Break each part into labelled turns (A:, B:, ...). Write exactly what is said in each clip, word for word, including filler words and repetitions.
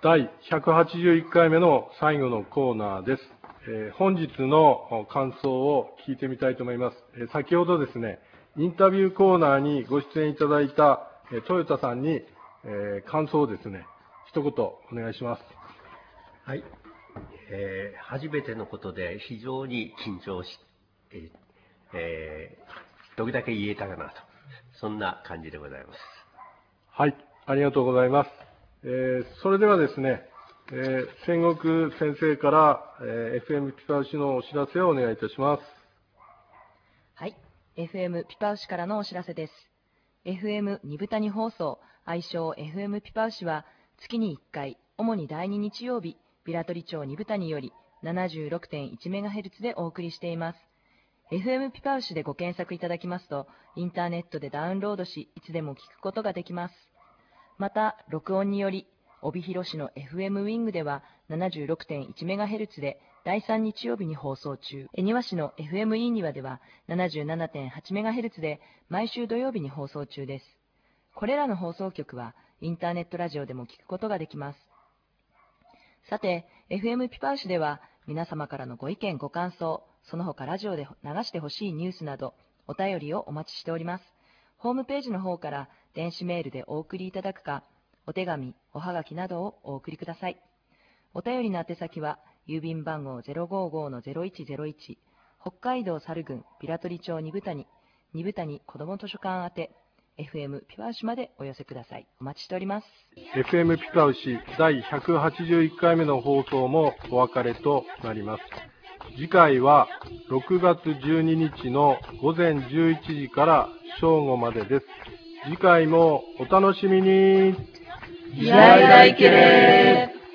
A: だいひゃくはちじゅういっかいめの最後のコーナーです。えー、本日の感想を聞いてみたいと思います。えー、先ほどですね、インタビューコーナーにご出演いただいた、えー、豊田さんに、えー、感想をですね、一言お願いします。
B: はい。えー、初めてのことで非常に緊張し、えーえー、どれだけ言えたかなと、そんな感じでございます。
A: はい、ありがとうございます。えー、それではですね、えー、千石先生から、えー、エフエム ピパウシのお知らせをお願いいたします。
C: はい、エフエム ピパウシからのお知らせです。エフエム 二部谷放送、愛称 エフエム ピパウシは、月にいっかい、主にだいに日曜日、平取町二部谷より ななじゅうろくてんいちメガヘルツ でお送りしています。エフエム ピパウシでご検索いただきますと、インターネットでダウンロードし、いつでも聞くことができます。また、録音により、帯広市の エフエム ウィングでは ななじゅうろくてんいちメガヘルツ でだいさん日曜日に放送中、恵庭市の エフエム イーニワでは ななじゅうななてんはちメガヘルツ で毎週土曜日に放送中です。これらの放送局はインターネットラジオでも聞くことができます。さて、エフエム ピパウシでは皆様からのご意見ご感想、その他ラジオで流してほしいニュースなどお便りをお待ちしております。ホームページの方から電子メールでお送りいただくか、お手紙、おはがきなどをお送りください。お便りの宛先は、郵便番号 ゼロごーごーのゼロいちゼロいち、北海道猿郡平取町二部谷、二部谷子ども図書館宛て、エフエム ピパウシまでお寄せください。お待ちしております。
A: エフエム ピパウシだいひゃくはちじゅういっかいめの放送もお別れとなります。次回はろくがつじゅうににちのごぜんじゅういちじから正午までです。次回もお楽しみに。
C: いやいやいけれー。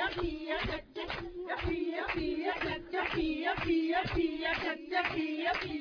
D: Pia, pia, pia, pia, pia, pia, pia, pia, pia,